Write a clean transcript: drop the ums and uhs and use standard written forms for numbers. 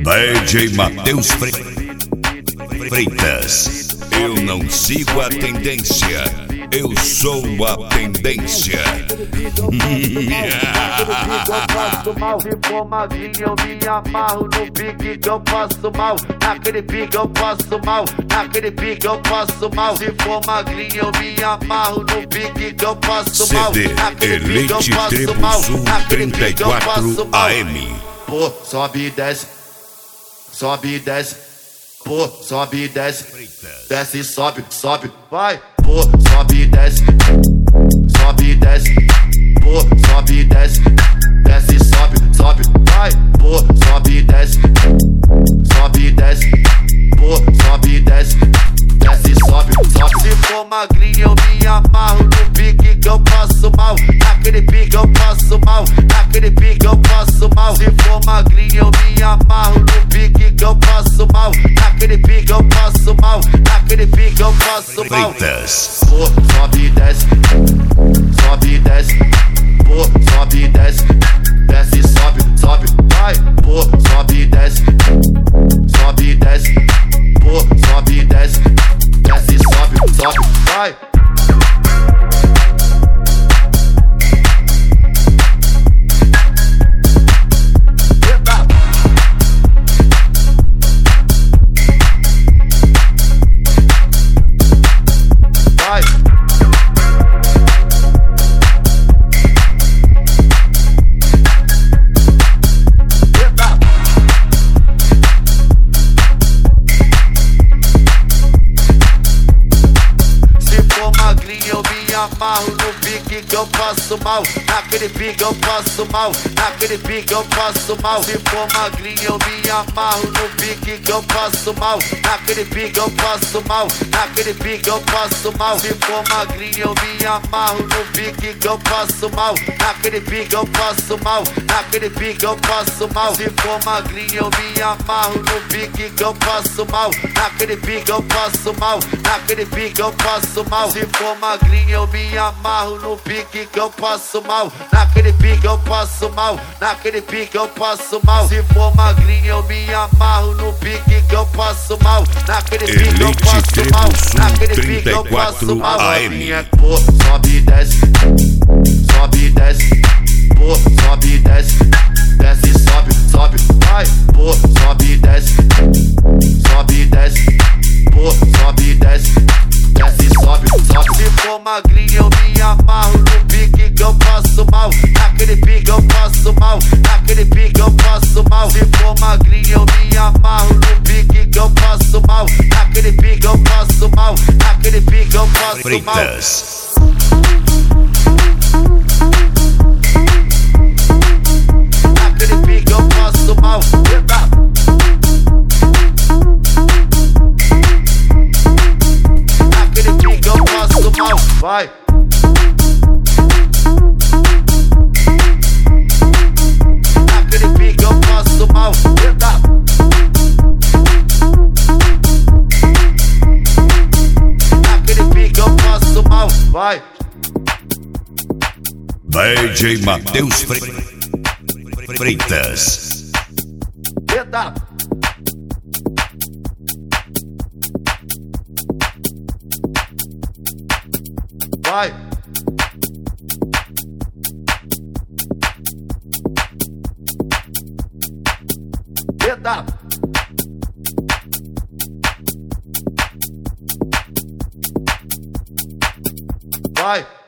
DJ Matheus Freitas. Eu não sigo a tendência, eu sou a tendência. Eu passo mal, se for magrinho eu me amarro no pique que eu passo mal. Naquele pique eu passo mal, naquele pique eu passo mal. Se for magrinho eu me amarro no pique que eu passo mal. CD Elite Tribo Sul 34 AM. Pô, sobe e desce, sobe e desce. Pô, sobe e desce, desce e sobe, sobe, vai. Pô, sobe e desce, sobe e desce. Pô, sobe e desce, desce e sobe, sobe, vai. Pô, sobe e desce, sobe e desce. Pô, sobe e desce, desce e sobe, sobe. Se for magrinho eu me amarro no pique que eu passo mal. Naquele pique eu passo mal, naquele pique eu passo mal. Se for magrinho eu me amarro no pique que eu passo mal. Naquele pique eu passo mal, naquele pique eu passo mal. Freitas. Pô, sobe e desce, sobe e desce. Pô, sobe e desce, desce e sobe, sobe, vai. Pô, sobe e desce, sobe e desce. Pô, sobe e desce, desce e sobe, sobe, vai. Amarro no pique que eu passo mal. Naquele pique eu passo mal, naquele pique eu passo mal. Se for magrinho eu me amarro no pique que eu passo mal. Naquele pique eu passo mal, naquele pique eu passo mal. Se for magrinho eu me amarro no pique que eu passo mal. Naquele pique eu passo mal, naquele pique eu passo mal. Se for magrinho eu me amarro no pique que eu passo mal. Naquele pique eu passo mal, naquele pique eu passo mal. Se for magrinho eu me amarro no pique que eu passo mal. Naquele pique eu passo mal, naquele pique eu passo mal. Se for magrinho eu me amarro no pique que eu passo mal. Naquele pique eu passo mal, naquele pique eu passo mal. Pô, sobe e desce, sobe e desce. Pô, sobe e desce, desce e sobe, sobe, vai. Pô, sobe e desce, sobe e desce. Pô, sobe e desce, desce e sobe, sobe. Se for magrinho eu me amarro no pique que eu passo mal. Naquele pique eu passo mal, naquele pique eu passo mal. Se for magrinho eu me amarro no pique que eu passo mal. Naquele pique eu passo mal, naquele pique eu passo mal. Freitas. Naquele pique eu passo mal. Naquele pique eu passo mal, vai. Naquele pique eu passo mal. Naquele pique eu passo mal, vai. DJ Matheus Freitas. Vai. Vai.